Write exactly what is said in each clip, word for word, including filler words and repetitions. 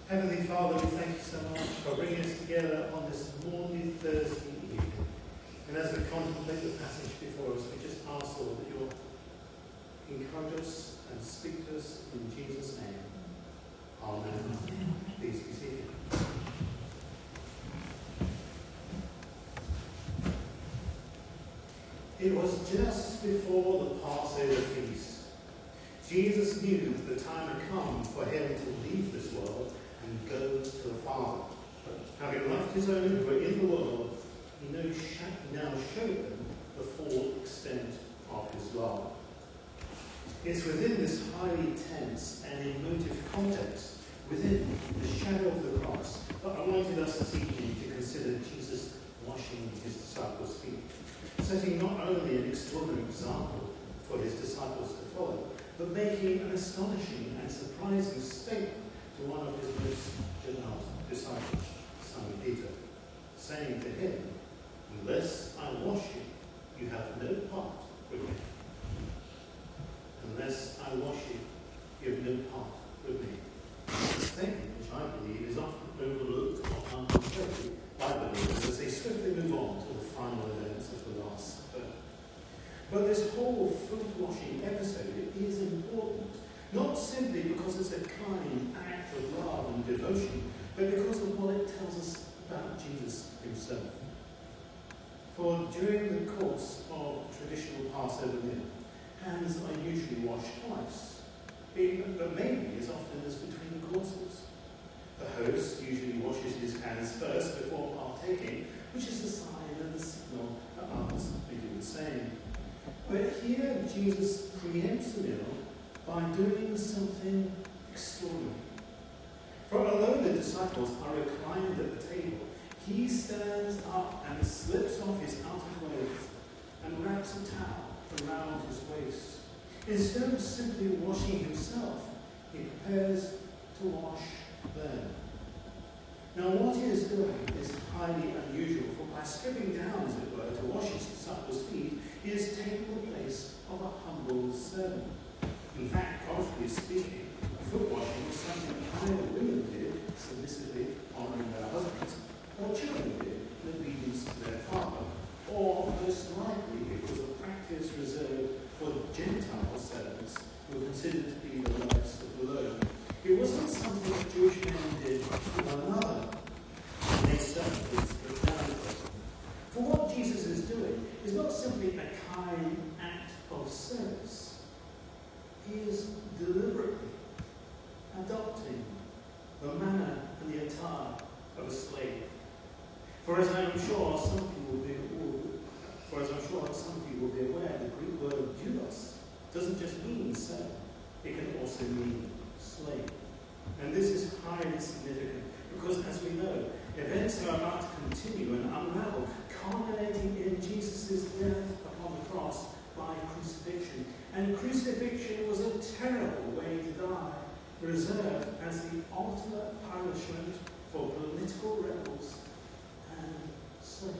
Heavenly Father, we thank you so much for bringing us together on this Maundy Thursday evening. And as we contemplate the passage before us, we just ask, Lord, that you'll encourage us and speak to us in Jesus' name. Amen. Amen. Please be seated. It was just before the Passover feast. Jesus knew that the time had come for him to leave this world and go to the Father. Having left his own who were in the world, he now showed them the full extent of his love. It's within this highly tense and emotive context, within the shadow of the cross, that I wanted us this evening to consider Jesus washing his disciples' feet, setting not only an extraordinary example for his disciples to follow, but making an astonishing and surprising statement to one of his most devout disciples, Simon Peter, saying to him, "Unless I wash you, you have no part with me. Unless I wash you, you have no part with me." A statement which I believe is often overlooked or unconsidered by believers as they swiftly move on to the final events of the Last Supper. But this whole foot-washing episode is important, not simply because it's a kind act of love and devotion, but because of what it tells us about Jesus himself. For during the course of traditional Passover meal, hands are usually washed twice, but maybe as often as between courses. The host usually washes his hands first before partaking, which is a sign and a signal that others may do the same. But here Jesus preempts the meal by doing something extraordinary. For although the disciples are reclined at the table, he stands up and slips off his outer clothes and wraps a towel around his waist. Instead of simply washing himself, he prepares to wash them. Now what he is doing is highly unusual, for by stripping down, as it were, to wash his disciples' feet, he is taking the place of a humble servant. In fact, culturally speaking, foot washing was something either women did, submissively honouring their husbands, or children did in obedience to their father, or most likely it was a practice reserved for Gentile servants who were considered to be the lowest of the low. It wasn't something that Jewish men did to one another, and they certainly stripped down for it. For what Jesus is doing is not simply a kind act of service. He is deliberately adopting the manner and the attire of a slave. For as I am sure some of you will be, for as I'm sure some of you will be aware, the Greek word doulos doesn't just mean servant; it can also mean slave. And this is highly significant because, as we know, events are about to continue and unravel, culminating in Jesus' death upon the cross by crucifixion. And crucifixion was a terrible way to die, reserved as the ultimate punishment for political rebels and slaves.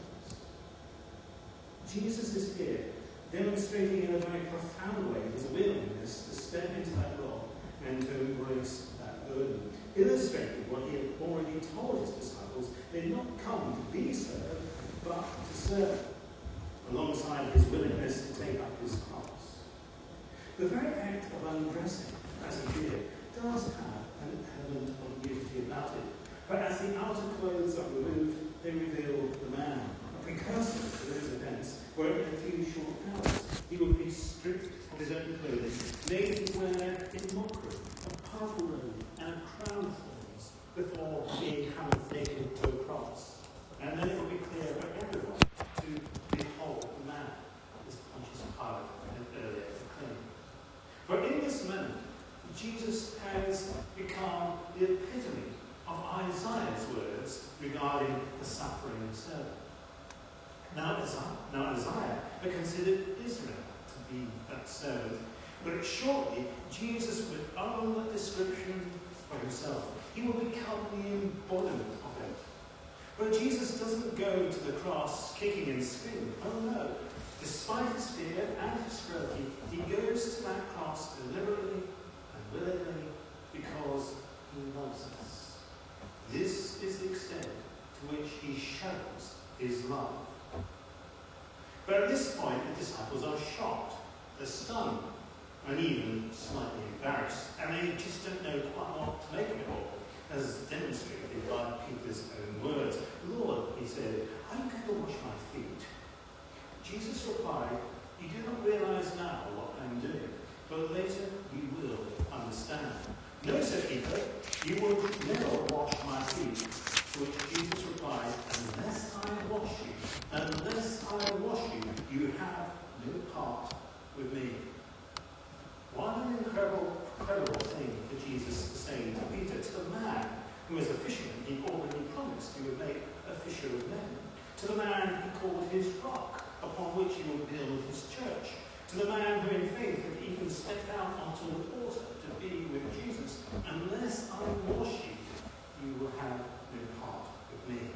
Jesus is here, demonstrating in a very profound way his willingness to step into that role and to embrace that burden, illustrating what he had already told his disciples: they did not come to be served, but to serve, alongside his willingness to take up his cross. The very act of undressing, as he did, does have an element of nudity about it. But as the outer clothes are removed, they reveal the man, a precursor to those events where in a few short hours he would be stripped of his own clothing, made to wear in mockery a purple robe and a crown of thorns before being carried naked to a cross. And then it would be clear for everyone to behold the man, as Pontius Pilate had earlier proclaimed. For in this moment, Jesus has become the epitome of Isaiah's words regarding the suffering servant. Now Isaiah, now Isaiah had considered Israel to be that servant, but shortly Jesus would own that description for himself. He will become the embodiment of it. But Jesus doesn't go to the cross kicking and screaming. Oh no. Despite his fear and his frailty, he goes to that cross deliberately and willingly because he loves us. his love. But at this point, the disciples are shocked, they're stunned, and even slightly embarrassed, and they just don't know quite what to make of it all, as demonstrated by Peter's own words. Lord, he said, are you going to wash my feet? Jesus replied, you do not realize now what I'm doing, but later you will understand. No, said Peter, you will never wash my feet. To which Jesus replied, unless I wash you, unless I wash you, you have no part with me. What an incredible, incredible thing for Jesus to say to Peter, to the man who was a fisherman he already promised he would make a fisher of men, to the man he called his rock, upon which he would build his church, to the man who in faith had even stepped out onto the water to be with Jesus. Unless I wash you, you will have no part with me.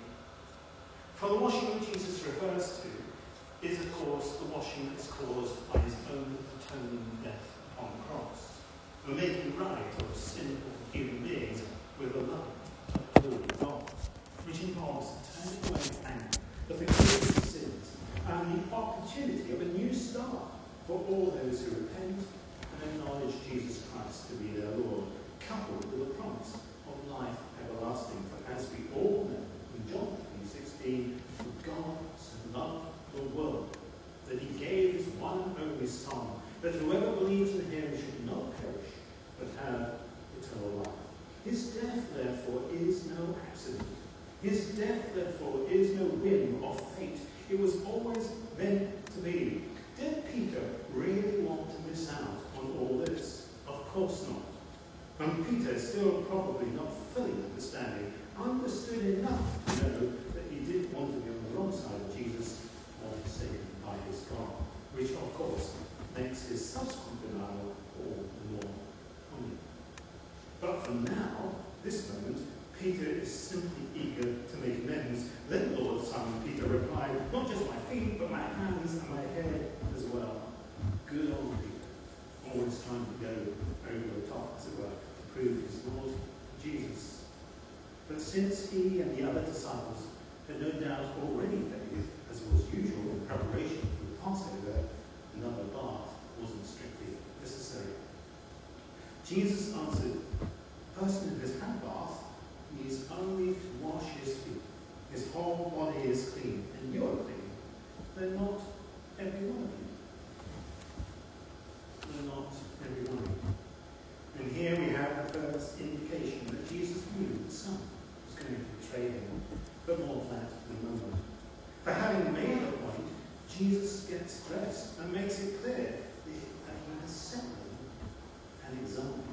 For the washing that Jesus refers to is, of course, the washing that is caused by his own atoning death upon the cross, the making right of sinful human beings with a love of holy God, which involves turning away anger, the forgiveness of sins, and the opportunity of a new start for all those who repent and acknowledge Jesus Christ to be their Lord, coupled with a promise of life everlasting. For as we all know in John three sixteen, God so loved the world that he gave his one and only Son, that whoever believes in him should not perish, but have eternal life. His death, therefore, is no accident. His death, therefore, is no whim of fate. It was always meant to be. Did Peter really want to miss out on all this? Of course not. And Peter, still probably not fully understanding, understood enough to know that he did want to be on the wrong side of Jesus or forsaken by his God, which of course makes his subsequent denial all the more poignant. But for now, this moment, Peter is simply eager to make amends. Then Lord Simon Peter replied, not just my feet, but my hands and my head as well. Good old Peter, always trying to go over the top, as it were, to prove his Lord Jesus. But since he and the other disciples had no doubt already bathed, as was usual in preparation for the Passover, another bath wasn't strictly necessary. Jesus answered, the person who has had a bath needs only to wash his feet. His whole body is clean, and you are clean, though not every one of you. Though not every one of you. And here we have the first indication that Jesus knew the Son was going to betray him, but more of that in a moment. For having made the point, Jesus gets dressed and makes it clear that he has set them an example.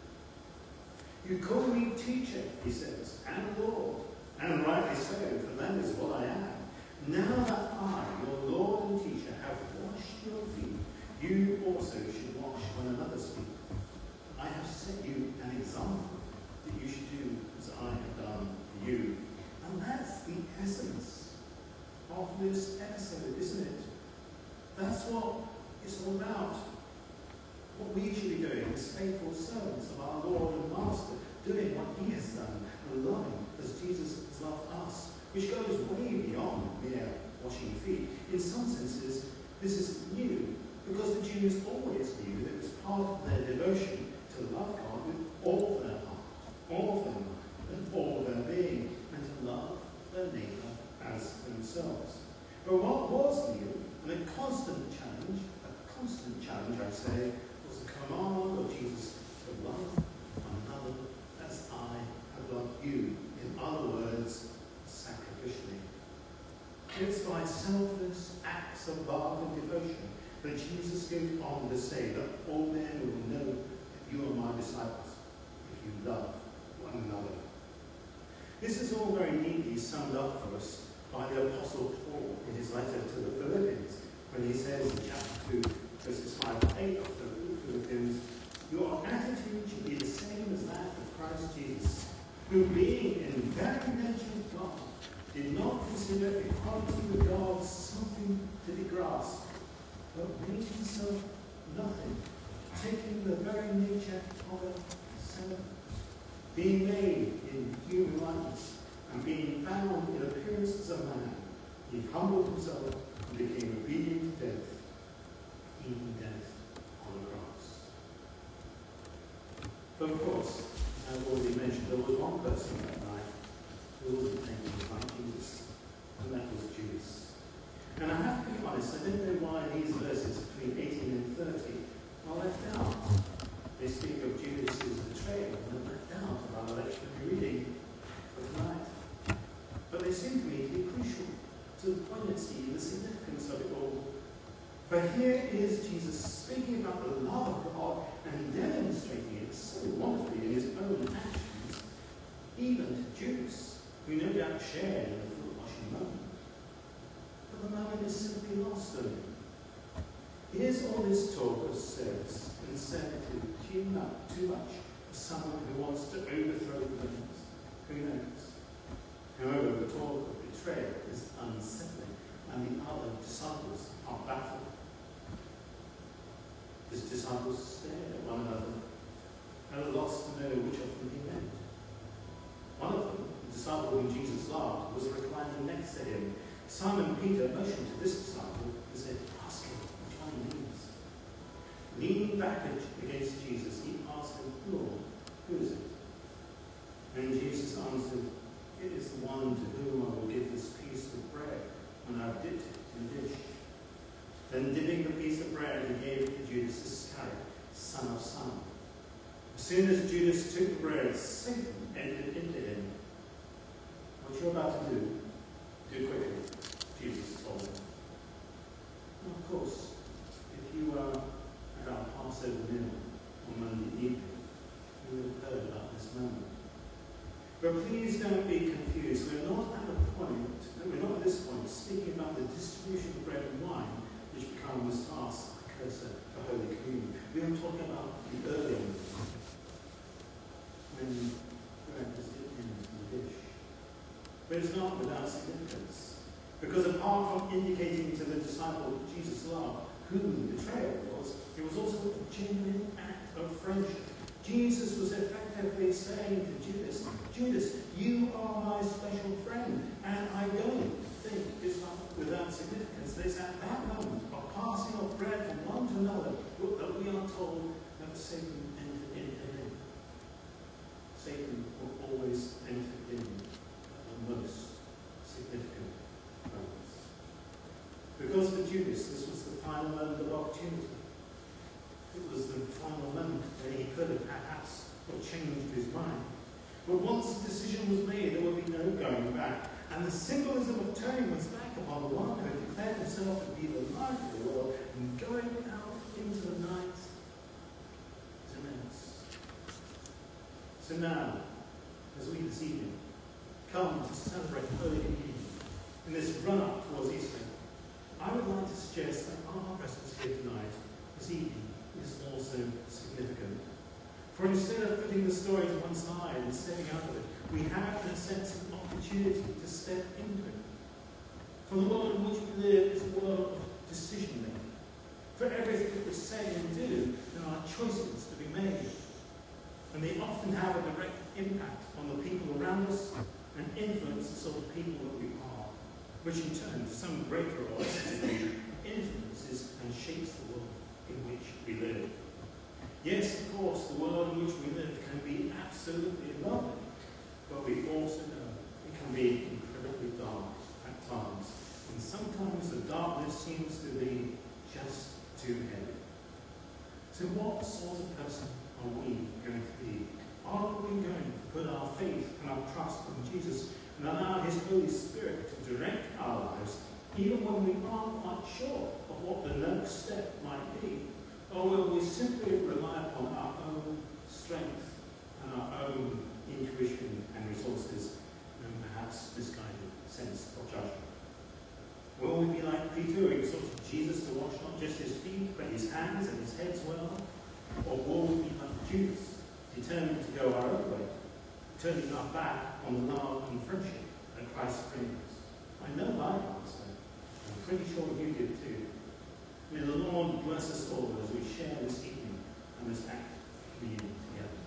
You call me teacher, he says, and Lord, and rightly so, for that is what I am. Now that I, your Lord and teacher, have washed your feet, you also should wash one another's feet. I have set you an example that you should do as I have done for you. And that's the essence of this episode, isn't it? That's what it's all about. What we should be doing as faithful servants of our Lord and Master, doing what he has done, and loving as Jesus has loved us, which goes way beyond mere washing feet. In some senses, this is new, because the Jews always knew that it was part of their devotion to love God with all their heart, all their mind, and all their being, and to love their neighbour as themselves. But what was new, and a constant challenge, a constant challenge, I say, was the command of Jesus to love one another as I have loved you. In other words, sacrificially. It's by selfless acts of love and devotion that Jesus goes on to say that all men will know that you are my disciples if you love one another. This is all very neatly summed up for us by the Apostle Paul in his letter to the Philippians, when he says in chapter two, verses five to eight of the Philippians, your attitude should be the same as that of Christ Jesus, who being in very nature God, did not consider equality with God something to be grasped, but made himself nothing, taking the very nature of a servant, being made in human likeness, and being found in appearance as a man, He humbled himself and became obedient to death, even death on the cross. But of course, as I've already mentioned, there was one person that night who wasn't thinking like Jesus, and that was Judas. And I have to be honest, I don't know why these verses between eighteen and thirty are left out. They speak of Judas' betrayal and they're left out of our lectionary reading for tonight. But they seem to me to be crucial to the poignancy and the significance of it all. For here is Jesus speaking about the love of God and demonstrating it so wonderfully in his own actions, even to Judas, who no doubt shared in the foot washing moment. But the moment is simply lost on him. Here's all this talk of service and servitude tuned up too much for someone who wants to overthrow the Romans. Who knows? However, the talk of betrayal is unsettling, and the other disciples are baffled. His disciples stared at one another, at a loss to know which of them he meant. One of them, the disciple whom Jesus loved, was reclining next to him. Simon Peter motioned to this disciple and said, "Ask him which one he means." Leaning back against Jesus, he asked him, "Lord, who is it?" And Jesus answered, "It is the one to whom I will give this piece of bread when I have dipped it in the dish." Then dipping the piece of bread, he gave it to Judas Iscariot, son of Simon. As soon as Judas took the bread, Satan entered into him. "What you're about to do, do quickly," Jesus told him. And of course, if you were at our Passover meal on Monday evening, you would have heard about this moment. But please don't be confused. We're not at the point, we're not at this point, speaking about the distribution of bread and wine, which becomes fast a precursor for Holy Communion. We are talking about the early on, when bread was dipped into the dish. But it's not without significance, because apart from indicating to the disciple Jesus loved who the betrayer was, it was also a genuine act of friendship. Jesus was effectively saying to Judas, "Judas, you are my special friend, and I don't think it's not without significance. It's at that moment of passing of bread from one to another that we are told that Satan entered into him." Satan will always enter in at the most significant moments. Because for Judas, this was the final moment of opportunity. It was the final moment where he could have perhaps changed his mind. But once the decision was made, there would be no going back. And the symbolism of turning was back upon the one who had declared himself to be the light of the world and going out into the night is immense. So now, as we this evening come to celebrate Holy Communion in this run-up towards Easter, I would like to suggest that our presence here tonight, this evening, is also significant. For instead of putting the story to one side and stepping out of it, we have, in a sense, an opportunity to step into it. For the world in which we live is a world of decision-making. For everything that we say and do, there are choices to be made. And they often have a direct impact on the people around us and influence the sort of people that we are, which in turn, to some greater or lesser degree, influences and shapes the world in which we live. Yes, of course, the world in which we live can be absolutely lovely, but we also know it can be incredibly dark at times, and sometimes the darkness seems to be just too heavy. So what sort of person are we going to be? Are we going to put our faith and our trust in Jesus and allow his Holy Spirit to direct our lives, even when we aren't quite sure of what the next step might be? Or will we simply rely upon our own strength and our own intuition and resources and perhaps misguided sense of judgment? Will we be like Peter, who exhorted Jesus to wash not just his feet, but his hands and his head as well? Or will we be like Judas, determined to go our own way, turning our back on the love and friendship that Christ brings? I know I answer. I'm pretty sure you did too. May the Lord bless us all as we share this evening and this act of communion together.